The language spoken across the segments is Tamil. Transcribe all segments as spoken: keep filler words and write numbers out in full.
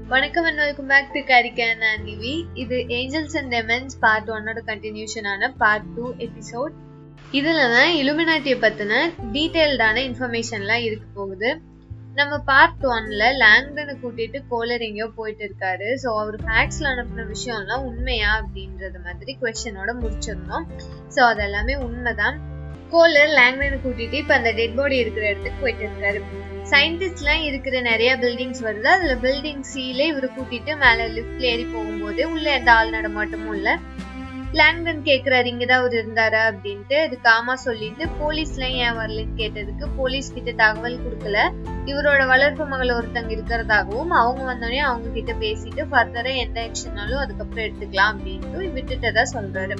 வணக்கம் and welcome back to Karikan and Nivi. இது Angels and Demons part one ஓட continuation ஆன part two episode. இதுல தான் Illuminati பத்தின டீடைல்டான இன்ஃபர்மேஷன்லாம் இருக்க போகுது. நம்ம part one-ல லாங்டனை கூட்டிட்டு கோலர் எங்கேயோ போயிட்டு இருக்காரு. ஸோ அவர் ஃபேக்ஸ்ல அனுப்பின விஷயம்லாம் உண்மையா அப்படின்றது மாதிரி கொஸ்டினோட முடிச்சிருந்தோம். ஸோ அதெல்லாமே உண்மைதான். கோலர் லாங்டனை கூட்டிட்டு இப்ப அந்த டெட் பாடி இருக்கிற இடத்துக்கு போயிட்டு இருக்காரு. சயின்டிஸ்ட்லாம் இருக்கிற நிறைய பில்டிங்ஸ் வருது. அதுல பில்டிங் சீல இவரு கூட்டிட்டு மேல லிஃப்ட்ல ஏறி போகும்போது உள்ள எந்த ஆள் நடமாட்டமும் இல்ல. லாங்டன் கேக்குறாரு இங்கதான் அவர் இருந்தாரா அப்படின்ட்டு. அதுக்கு ஆமா சொல்லிட்டு போலீஸ்லாம் ஏன் வரலன்னு கேட்டதுக்கு போலீஸ் கிட்ட தகவல் கொடுக்கல. இவரோட வளர்ப்பு மகள் ஒருத்தங்க இருக்கிறதாகவும் அவங்க வந்தோடனே அவங்க கிட்ட பேசிட்டு ஃபர்தரா எந்த ஆக்ஷனாலும் அதுக்கப்புறம் எடுத்துக்கலாம் அப்படின்ட்டு விட்டுட்டதா சொல்றாரு.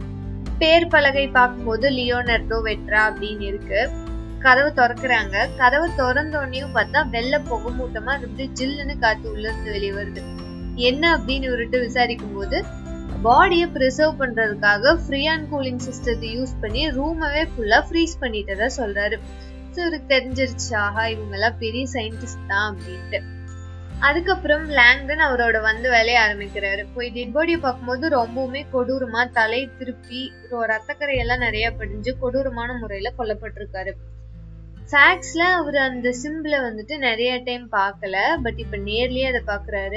பேர் பலகை பார்க்கும்போது லியோனார்டோ வெட்ரா அப்படின்னு இருக்கு. கதவு திறக்கிறாங்க. கதவு திறந்தோடனையும் பார்த்தா வெள்ளை புகை மூட்டமா இருந்து ஜில்லுன்னு காத்து உள்ள இருந்து வெளியே வருது. என்ன அப்படின்னு இவர்கிட்ட விசாரிக்கும் போது பாடியை ப்ரிசர்வ் பண்றதுக்காக ஃப்ரீயான் கூலிங் சிஸ்டத்தை யூஸ் பண்ணி ரூமவே ஃபுல்லா ஃப்ரீஸ் பண்ணிட்டதா சொல்றாரு. ஸோ இவருக்கு தெரிஞ்சிருச்சு, ஆஹா இவங்க எல்லாம் பெரிய சயின்டிஸ்ட் தான் அப்படின்ட்டு. அதுக்கப்புறம் லாங்டன் அவரோட வந்து வேலையை ஆரம்பிக்கிறாரு. போய் டெட் பாடியை பார்க்கும்போது ரொம்பவுமே கொடூரமா தலை திருப்பி ரத்தக்கரையெல்லாம் நிறைய படிஞ்சு கொடூரமான முறையில கொல்லப்பட்டிருக்காரு. ஃபேக்ஸ்ல அவர் அந்த சிம்பிளை வந்துட்டு நிறைய டைம் பார்க்கல. பட் இப்ப நேர்லயே அதை பாக்குறாரு.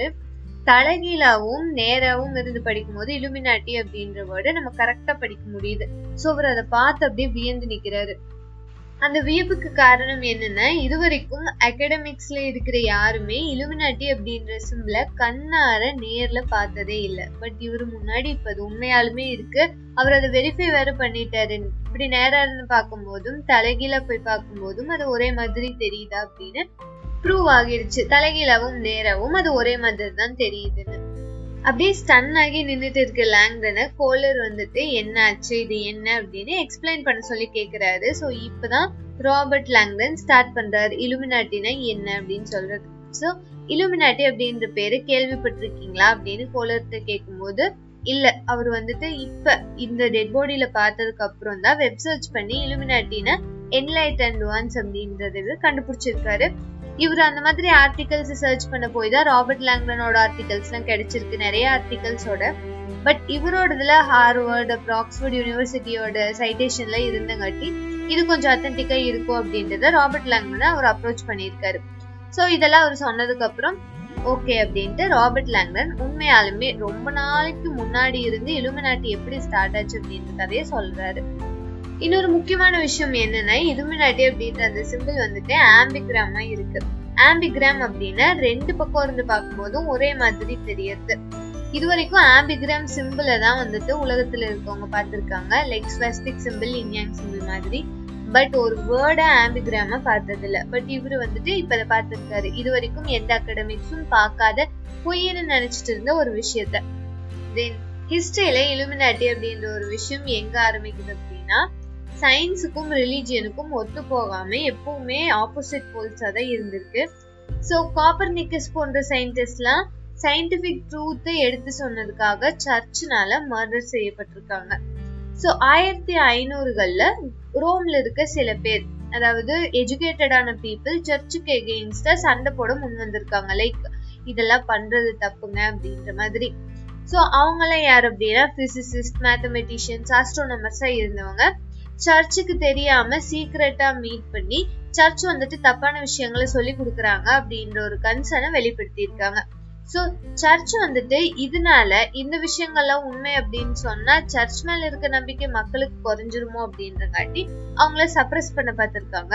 தலைகீழாவும் நேராவும் இருந்து படிக்கும் போது இலுமினாட்டி அப்படின்ற வேர்டை நம்ம கரெக்டா படிக்க முடியுது. சோ அவர் அதை பார்த்து அப்படியே வியந்து நிக்கிறாரு. அந்த வியப்புக்கு காரணம் என்னன்னா, இதுவரைக்கும் அகாடமிக்ஸ்ல இருக்கிற யாருமே இலுமினாட்டி அப்படின்ற சிம்பிள கண்ணார நேர்ல பார்த்ததே இல்ல. பட் இவரு முன்னாடி இப்ப அது உண்மையாலுமே இருக்கு. அவர் அதை வெரிஃபை வேற பண்ணிட்டாரு. இப்படி நேரா இருந்து பார்க்கும் போதும் தலைகீழ போய் பார்க்கும் போதும் அது ஒரே மாதிரி தெரியுதா அப்படின்னு ப்ரூவ் ஆகிருச்சு. தலைகீழாவும் நேராவும் அது ஒரே மாதிரி தான் தெரியுதுன்னு. அப்படியே ஸ்டன் ஆகி நின்றுட்டு இருக்க லாங்டனை கோலர் வந்துட்டு என்ன ஆச்சு, இது என்ன அப்படின்னு எக்ஸ்பிளைன் பண்ண சொல்லி கேக்குறாரு. சோ இப்பதான் ராபர்ட் லாங்டன் ஸ்டார்ட் பண்றாரு இலுமினாட்டினா என்ன அப்படின்னு சொல்றது. சோ இலுமினாட்டி அப்படின்ற பேரு கேள்விப்பட்டிருக்கீங்களா அப்படின்னு கோலர்கிட்ட கேட்கும் போது இல்ல, அவர் வந்துட்டு இப்ப இந்த டெட் பாடியில பார்த்ததுக்கு அப்புறம் தான் வெப் சர்ச் பண்ணி இலுமினாட்டினா என்லைட்டன்ட் ஒன்ஸ் அப்படின்றது கண்டுபிடிச்சிருக்காரு. இவர் அந்த மாதிரி ஆர்டிகல்ஸ் சர்ச் பண்ண போய் தான் ராபர்ட் லாங்டனோட ஆர்டிகல்ஸ் எல்லாம் கிடைச்சிருக்கு, நிறைய ஆர்டிகல்ஸோட. பட் இவரோடதுல ஹார்வர்ட் அப்புறம் ஆக்ஸ்போர்ட் யூனிவர்சிட்டியோட சைட்டேஷன்ல இருந்தங்காட்டி இது கொஞ்சம் அத்தன்டிக்கா இருக்கும் அப்படின்றத ராபர்ட் லாங்டனை அவர் அப்ரோச் பண்ணியிருக்காரு. சோ இதெல்லாம் அவர் சொன்னதுக்கு அப்புறம் ஓகே அப்படின்ட்டு ராபர்ட் லாங்டன் உண்மையாலுமே ரொம்ப நாளைக்கு முன்னாடி இருந்து இலுமினாட்டி எப்படி ஸ்டார்ட் ஆச்சு அப்படின்ற கதையை சொல்றாரு. இன்னொரு முக்கியமான விஷயம் என்னன்னா, இலுமினாட்டி அப்படின்ற அந்த சிம்பிள் வந்துட்டு ஆம்பிகிராமா இருக்கு. ஆம்பிகிராம் அப்படின்னா ரெண்டு பக்கம் இருந்து பார்க்கும் போதும் ஒரே மாதிரி தெரியுது. இது வரைக்கும் ஆம்பிகிராம் சிம்பிளை தான் வந்துட்டு உலகத்துல இருக்கவங்க பார்த்திருக்காங்க, like swastika symbol, yin yang symbol மாதிரி. பட் ஒரு வேர்டா ஆம்பிகிராம பார்த்தது இல்ல. பட் இவரு வந்துட்டு இப்ப அதை பார்த்திருக்காரு. இது வரைக்கும் எந்த அகாடமிக்ஸும் பார்க்காத பொய்ன்னு நினைச்சிட்டு இருந்த ஒரு விஷயத்த. தென் ஹிஸ்டரியில இலுமினாட்டி அப்படின்ற ஒரு விஷயம் எங்க ஆரம்பிக்குது அப்படின்னா, சயின்ஸுக்கும் ரிலிஜியனுக்கும் ஒத்து போகாம எப்பவுமே ஆப்போசிட் போல்ஸா தான் இருந்திருக்கு. சோ காப்பர்னிக்கஸ் போன்ற சயின்டிஸ்ட்லாம் சயின்டிபிக் ட்ரூத்தை எடுத்து சொன்னதுக்காக சர்ச்னால மர்டர் செய்யப்பட்டிருக்காங்க. சோ ஆயிரத்தி ஐநூறுகள்ல ரோம்ல இருக்க சில பேர், அதாவது எஜுகேட்டடான பீப்புள் சர்ச்சுக்கு எகெயின்ஸ்டா சண்டை போட முன் வந்திருக்காங்க. லைக் இதெல்லாம் பண்றது தப்புங்க அப்படின்ற மாதிரி. சோ அவங்களாம் யார் அப்படின்னா பிசிசிஸ்ட், மேத்தமெட்டிஷியன்ஸ், ஆஸ்ட்ரோனமர்ஸா இருந்தவங்க. சர்ச்சுக்கு தெரியாம சீக்ரெட்டா மீட் பண்ணி சர்ச் வந்துட்டு தப்பான விஷயங்களை சொல்லி கொடுக்குறாங்க அப்படின்ற ஒரு கன்சர்னை வெளிப்படுத்தி இருக்காங்க. சோ சர்ச் வந்துட்டு இதனால இந்த விஷயங்கள்லாம் உண்மை அப்படின்னு சொன்னா சர்ச் மேல இருக்க நம்பிக்கை மக்களுக்கு குறைஞ்சிருமோ அப்படின்றங்காட்டி அவங்கள சப்ரஸ் பண்ண பார்த்திருக்காங்க.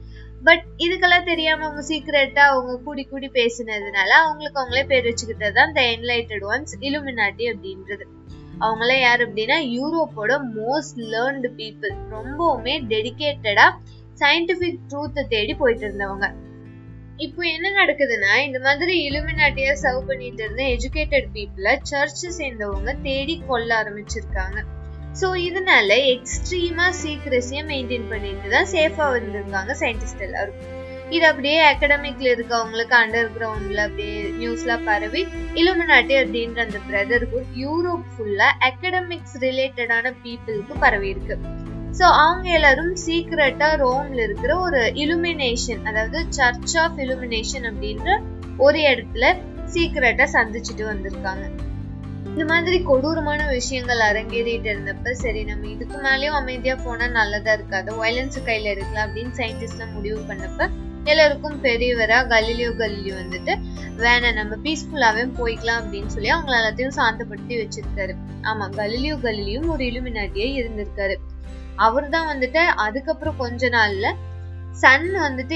பட் இதுக்கெல்லாம் தெரியாம அவங்க சீக்ரெட்டா அவங்க கூடி கூடி பேசினதுனால அவங்களுக்கு அவங்களே பேர் வச்சுக்கிட்டதுதான் த என்லைட்டட் ஒன்ஸ், இலுமினாட்டி அப்படின்றது. அவங்கள யாரு அப்படின்னா யூரோப்போட மோஸ்ட் லேர்ன்டு பீப்புள், ரொம்பவுமே டெடிகேட்டடா சயின்டிபிக் ட்ரூத்தை தேடி போயிட்டு இருந்தவங்க. இப்போ என்ன நடக்குதுன்னா, இந்த மாதிரி இலுமினாட்டியா சர்வ் பண்ணிட்டு இருந்த எஜுகேட்டட் பீப்புள சர்ச் சேர்ந்தவங்க தேடி கொல்ல ஆரம்பிச்சிருக்காங்க. சோ இதனால எக்ஸ்ட்ரீமா சீக்ரெசியா மெயின்டைன் பண்ணிட்டு தான் சேஃபா வந்திருக்காங்க சயின்டிஸ்ட் எல்லாரும். இது அப்படியே அகாடமிக்ல இருக்கவங்களுக்கு அண்டர் கிரவுண்ட்ல அப்படியே நியூஸ்ல பரவி இலுமினாட்டி அப்படின்ற அந்த பிரதர்ஹுட் யூரோப் ஃபுல்லா அகாடமிக்ஸ் ரிலேட்டடான பீப்புளுக்கு பரவி இருக்கு. சோ அவங்க எல்லாரும் சீக்ரெட்டா ரோம்ல இருக்கிற ஒரு இலுமினேஷன், அதாவது சர்ச் ஆஃப் இலுமினேஷன் அப்படின்ற ஒரு இடத்துல சீக்கிரட்டா சந்திச்சுட்டு வந்திருக்காங்க. இந்த மாதிரி கொடூரமான விஷயங்கள் அரங்கேறிட்டு இருந்தப்ப சரி நம்ம இதுக்கு மேலேயும் அமைதியா போனா நல்லதா இருக்காது, வயலன்ஸ் கையில எடுக்கலாம் அப்படின்னு சயின்டிஸ்ட் எல்லாம் முடிவு பண்ணப்ப எல்லாருக்கும் பெரியவரா கலீலியோ கலீலியோ வந்துட்டு வேணாம் நம்ம பீஸ்ஃபுல்லாவே போய்க்கலாம் அப்படின்னு சொல்லி அவங்க எல்லாத்தையும் சாந்தப்படுத்தி வச்சிருக்காரு. ஆமா, கலீலியோ கலீலியும் ஒரு இலுமினாட்டியே இருந்திருக்காரு. அவர் தான் வந்துட்டு அதுக்கப்புறம் கொஞ்ச நாள்ல சன் வந்துட்டு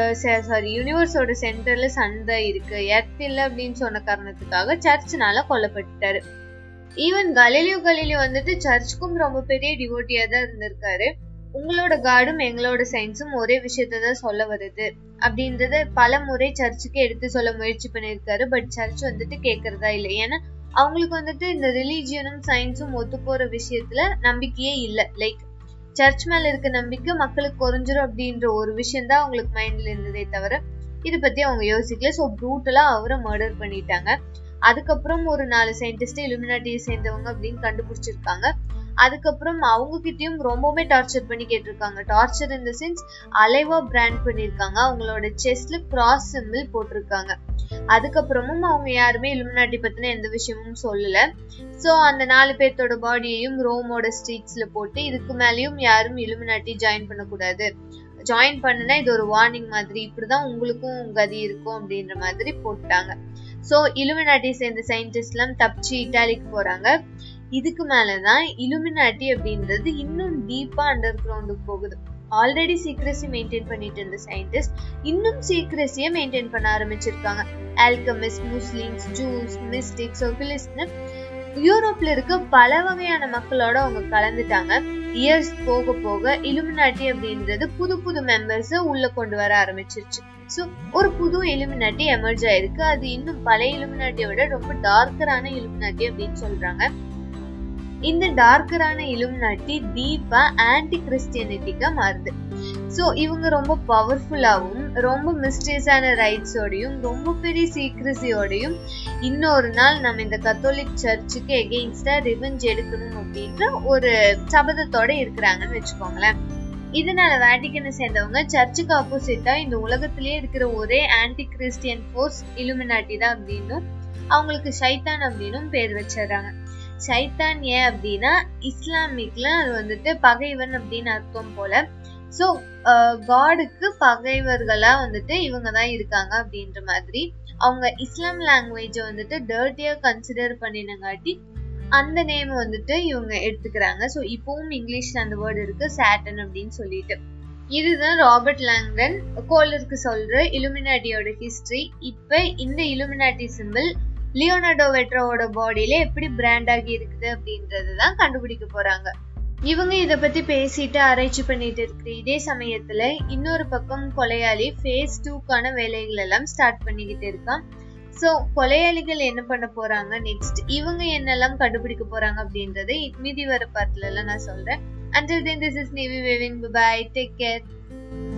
சாரி யூனிவர்ஸோட சென்டர்ல சன் தான் இருக்கு, எர்த் இல்ல அப்படின்னு சொன்ன காரணத்துக்காக சர்ச்னால கொல்லப்பட்டாரு. ஈவன் கலீலியோ கலீலியோ வந்துட்டு சர்ச்சுக்கும் ரொம்ப பெரிய டிவோட்டியா தான் இருந்திருக்காரு. உங்களோட காடும் எங்களோட சயின்ஸும் ஒரே விஷயத்தான் சொல்ல வருது அப்படின்றத பல முறை சர்ச்சுக்கு எடுத்து சொல்ல முயற்சி பண்ணிருக்காரு. பட் சர்ச் வந்துட்டு கேக்குறதா இல்லை. ஏன்னா அவங்களுக்கு வந்துட்டு இந்த ரிலீஜியனும் சயின்ஸும் ஒத்து போற விஷயத்துல நம்பிக்கையே இல்லை. லைக் சர்ச் மேல இருக்க நம்பிக்கை மக்களுக்கு குறைஞ்சிரும் அப்படின்ற ஒரு விஷயம் தான் அவங்களுக்கு மைண்ட்ல இருந்ததே தவிர இதை பத்தி அவங்க யோசிக்கல. சோ ப்ரூட்டலா அவரை மர்டர் பண்ணிட்டாங்க. அதுக்கப்புறம் ஒரு நாலு சயின்டிஸ்ட் இலுமினாட்டியை சேர்ந்தவங்க அப்படின்னு கண்டுபிடிச்சிருக்காங்க. அதுக்கப்புறம் அவங்க கிட்டயும் ரொம்பவுமே டார்ச்சர் பண்ணி கேட்டிருக்காங்க. டார்ச்சர் இன் தி சென்ஸ் அலைவா பிராண்ட் பண்ணிருக்காங்க. அவங்களோட செஸ்ட்ல கிராஸ் சிம்பிள் போட்டிருக்காங்க. அதுக்கப்புறமும் அவங்க யாருமே இலுமினாட்டி பத்தின எந்த விஷயமும் சொல்லல. சோ அந்த நாலு பேர்த்தோட பாடியையும் ரோமோட ஸ்ட்ரீட்ஸ்ல போட்டு இதுக்கு மேலயும் யாரும் இலுமினாட்டி ஜாயின் பண்ணக்கூடாது, ஜாயின் பண்ணுனா இது ஒரு வார்னிங் மாதிரி, இப்படிதான் உங்களுக்கும் கதி இருக்கும் அப்படின்ற மாதிரி போட்டாங்க. சோ இலுமினாட்டி சேர்ந்த சயின்டிஸ்ட் எல்லாம் தப்பிச்சு இட்டாலிக்கு போறாங்க. இதுக்கு மேலதான் இலுமினாட்டி அப்படின்றது இன்னும் டீப்பா அண்டர் கிரவுண்டுக்கு போகுது. ஆல்ரெடி சீக்ரெசி மெயின்டைன் பண்ணிட்டு இருந்த சயின்டிஸ்ட் இன்னும் சீக்ரெசியை மெயின்டைன் பண்ண ஆரம்பிச்சிருக்காங்க. ஆல்கமிஸ்ட், முஸ்லிம்ஸ், ஜூஸ், மிஸ்டிக்ஸ், ஒபிலிஸ்ட்னு யூரோப்ல இருக்க பல வகையான மக்களோட அவங்க கலந்துட்டாங்க. இயர்ஸ் போக போக இலுமினாட்டி அப்படின்றது புது புது மெம்பர்ஸ் உள்ள கொண்டு வர ஆரம்பிச்சிருச்சு. சோ ஒரு புது இலுமினாட்டி எமர்ஜ் ஆயிருக்கு. அது இன்னும் பழைய இலுமினாட்டியை விட ரொம்ப டார்க்கரான இலுமினாட்டி அப்படின்னு சொல்றாங்க. இந்த டார்க்கரான இலுமினாட்டி டீப்பா ஆன்டி கிறிஸ்டியானிட்டிக்கா மாறுது. சோ இவங்க ரொம்ப பவர்ஃபுல்லாவும் ரொம்ப மிஸ்டேஸான ரைட்ஸோடையும் ரொம்ப பெரிய சீக்ரெசியோடையும் இன்னொரு நாள் நம்ம இந்த கத்தோலிக் சர்ச்சுக்கு எகெயின்ஸ்டா ரிவெஞ்ச் எடுக்கணும் அப்படின்ற ஒரு சபதத்தோட இருக்கிறாங்கன்னு வச்சுக்கோங்களேன். இதனால வேட்டிக்கனை சேர்ந்தவங்க சர்ச்சுக்கு ஆப்போசிட்டா இந்த உலகத்திலேயே இருக்கிற ஒரே ஆன்டி கிறிஸ்டியன் ஃபோர்ஸ் இலுமினாட்டி தான் அப்படின்னும் அவங்களுக்கு ஷைத்தான் அப்படின்னும் பேர் வச்சிடறாங்க. ஷைத்தான் ஏன் அப்படின்னா இஸ்லாமிக்ல அது வந்துட்டு பகைவன் அப்படின்னு அர்த்தம் போல. சோ காடுக்கு பகைவர்களா வந்துட்டு இவங்க தான் இருக்காங்க அப்படின்ற மாதிரி அவங்க இஸ்லாம் லாங்குவேஜ வந்துட்டு டர்ட்டியா கன்சிடர் பண்ணினங்காட்டி அந்த நேம் வந்துட்டு இவங்க எடுத்துக்கிறாங்க. சோ இப்பவும் இங்கிலீஷ்ல அந்த வேர்டு இருக்கு, சாட்டன் அப்படின்னு சொல்லிட்டு. இதுதான் ராபர்ட் லாங்டன் கோலருக்கு சொல்ற இலுமினாட்டியோட ஹிஸ்டரி. இப்ப இந்த இலுமினாட்டி சிம்பிள் லியோனார்டோ வெட்ரோவோட பாடியில எப்படி பிராண்ட் ஆகி இருக்குது அப்படின்றதுதான் கண்டுபிடிக்க போறாங்க. இவங்க இத பத்தி பேசிட்டு ஆராய்ச்சி பண்ணிட்டு இருக்கிற இதே சமயத்துல இன்னொரு பக்கம் கொலையாளி ஃபேஸ் டூக்கான வேலைகள் எல்லாம் ஸ்டார்ட் பண்ணிக்கிட்டு இருக்கான். சோ கொலையாளிகள் என்ன பண்ண போறாங்க, நெக்ஸ்ட் இவங்க என்னெல்லாம் கண்டுபிடிக்க போறாங்க அப்படின்றத மீதி வர பார்ட்ல எல்லாம் நான் சொல்றேன். Until then, this is Navy Waving. Bye bye. Take care.